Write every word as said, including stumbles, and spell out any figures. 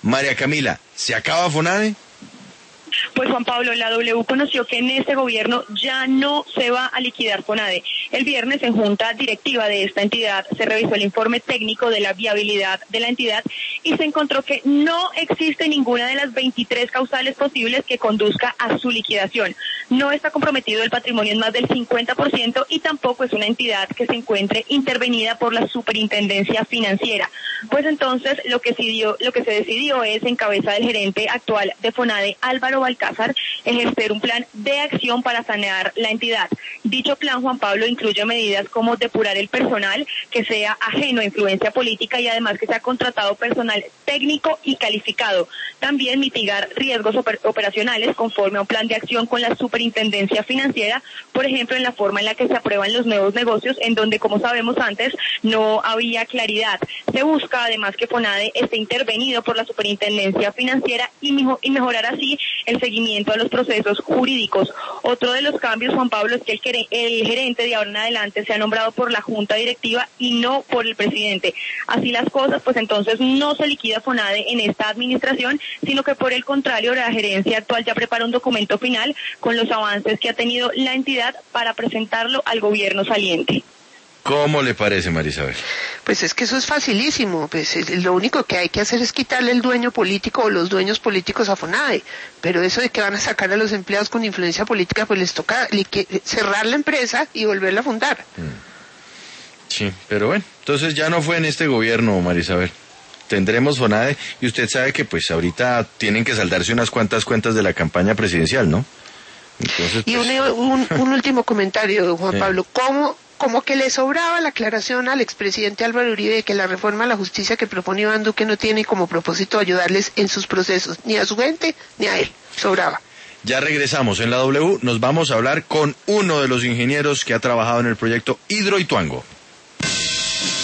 María Camila, ¿se acaba FONADE? Pues Juan Pablo, la W conoció que en este gobierno ya no se va a liquidar FONADE. El viernes en junta directiva de esta entidad se revisó el informe técnico de la viabilidad de la entidad y se encontró que no existe ninguna de las veintitrés causales posibles que conduzca a su liquidación. No está comprometido el patrimonio en más del cincuenta por ciento y tampoco es una entidad que se encuentre intervenida por la Superintendencia Financiera. Pues entonces lo que, decidió, lo que se decidió es, en cabeza del gerente actual de FONADE, Álvaro Balcázar, ejercer un plan de acción para sanear la entidad. Dicho plan, Juan Pablo, incluye medidas como depurar el personal que sea ajeno a influencia política y además que sea contratado personal técnico y calificado. También mitigar riesgos oper- operacionales conforme a un plan de acción con la Superintendencia Financiera, por ejemplo, en la forma en la que se aprueban los nuevos negocios, en donde, como sabemos antes, no había claridad. Se busca además que FONADE esté intervenido por la Superintendencia Financiera y, mejo- y mejorar así el seguimiento a los procesos jurídicos. Otro de los cambios, Juan Pablo, es que el, quere- el gerente de ahora en adelante sea nombrado por la Junta Directiva y no por el presidente. Así las cosas, pues entonces no se liquida FONADE en esta administración, sino que por el contrario, la gerencia actual ya prepara un documento final con los avances que ha tenido la entidad para presentarlo al gobierno saliente. ¿Cómo le parece, María Isabel? Pues es que eso es facilísimo, pues lo único que hay que hacer es quitarle el dueño político o los dueños políticos a FONADE, pero eso de que van a sacar a los empleados con influencia política, pues les toca cerrar la empresa y volverla a fundar. Sí, pero bueno, entonces ya no fue en este gobierno, María Isabel. Tendremos FONADE y usted sabe que pues ahorita tienen que saldarse unas cuantas cuentas de la campaña presidencial, ¿no? Entonces, y pues... un, un, un último comentario, Juan sí. Pablo, ¿cómo...? Como que le sobraba la aclaración al expresidente Álvaro Uribe de que la reforma a la justicia que propone Iván Duque no tiene como propósito ayudarles en sus procesos, ni a su gente, ni a él. Sobraba. Ya regresamos en la W, nos vamos a hablar con uno de los ingenieros que ha trabajado en el proyecto Hidroituango.